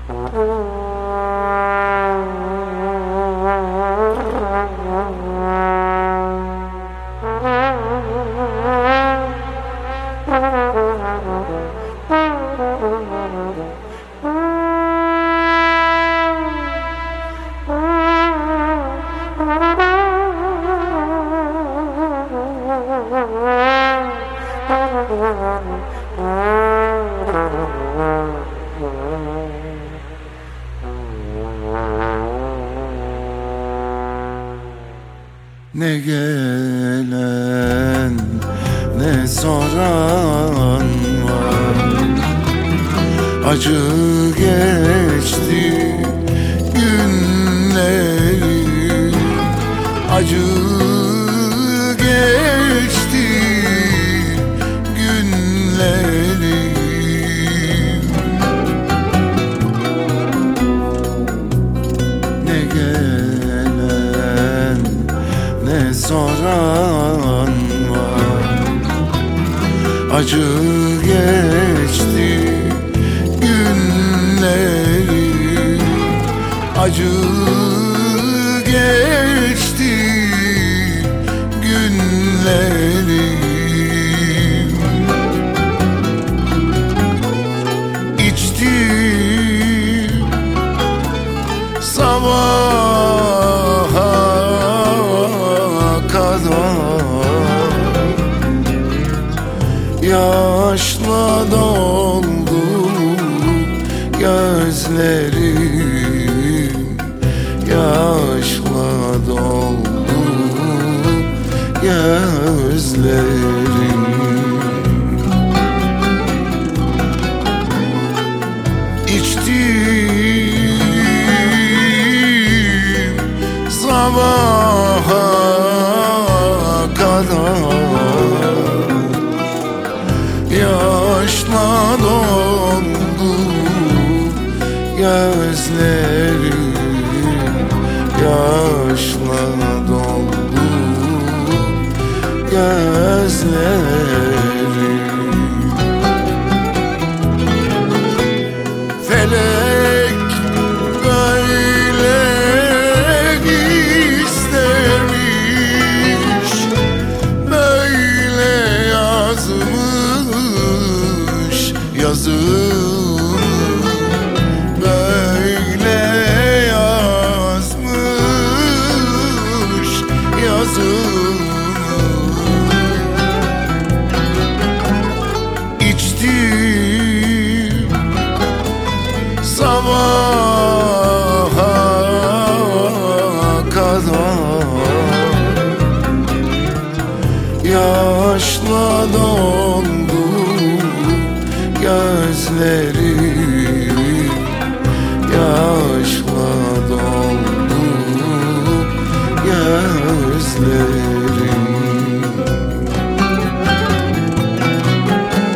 Ne gelen ne soran var, acı geçti günleri, acı geçti günleri. Ne gelen ne soran var, acı geçti günleri, acı geçti günleri. İçtim sabaha kadar, yaşla doldu gözlerim, yaşla doldu gözlerim. İçtim sabaha kadar, yaşla doldu gözlerim, yaşla doldu gözlerim. Felek böyle istemiş, böyle yazmış yazım, böyle yazmış yazım. İçtim sabaha kadar, yaşla doldu gözlerim, yaşla doldu gözlerim.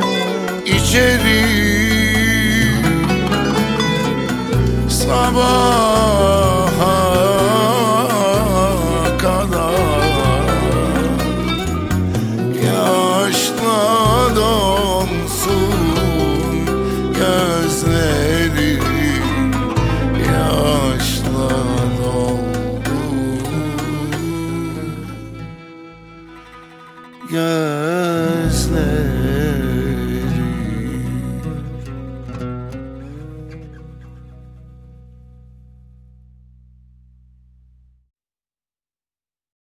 İçeri sabah